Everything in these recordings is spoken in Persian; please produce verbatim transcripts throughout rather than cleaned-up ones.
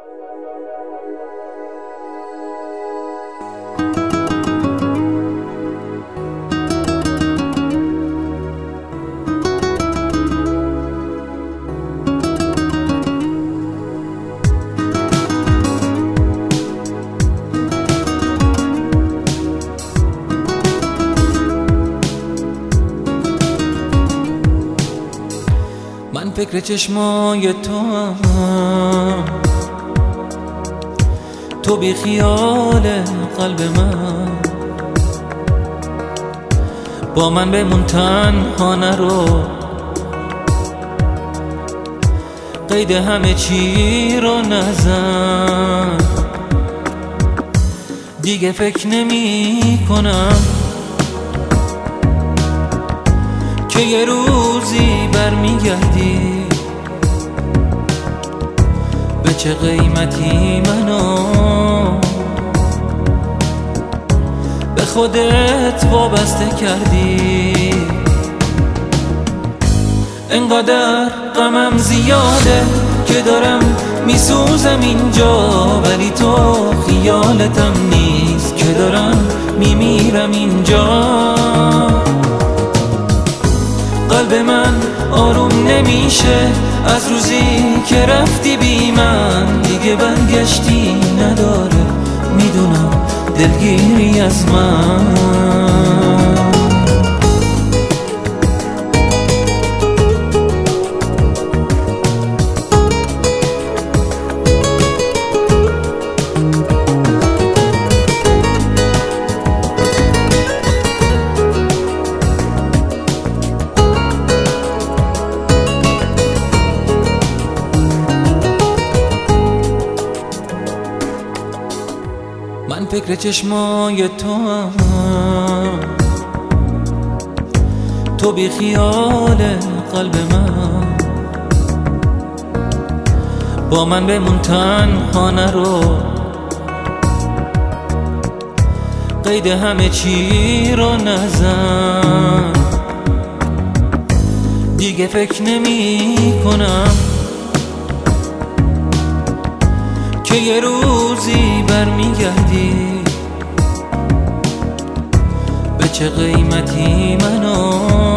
من فکر چشمای تو هم، تو بی خیال قلب من. با من بمون تنها نرو، قید همه چی رو نزن. دیگه فکر نمی کنم که یه روزی برمیگردی. به چه قیمتی منو به خودت وابسته کردی. انقدر غمم زیاده که دارم میسوزم اینجا، ولی تو خیالتم نیست که دارم میمیرم اینجا. قلب من آروم نمیشه از روزی که رفتی بی من. دیگه برگشتی نداره، میدونم دلگیری از من. من فکر چشمای تو هم، تو بی خیال قلب من. با من بمون تنها نرو، قید همه چی رو نزن. دیگه فکر نمی کنم که یه روزی برمیگردی. به چه قیمتی منو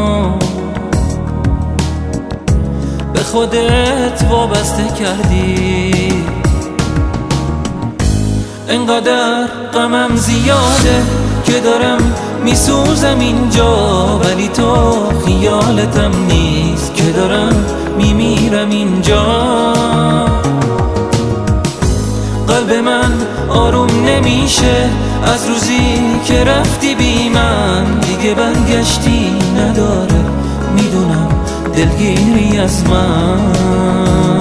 به خودت وابسته کردی. انقدر غمم زیاده که دارم میسوزم اینجا، ولی تو خیالتم نیست که دارم میمیرم اینجا. قلب من آروم نمیشه از روزی که رفتی بی من. دیگه برگشتی نداره، میدونم دلگیری از من.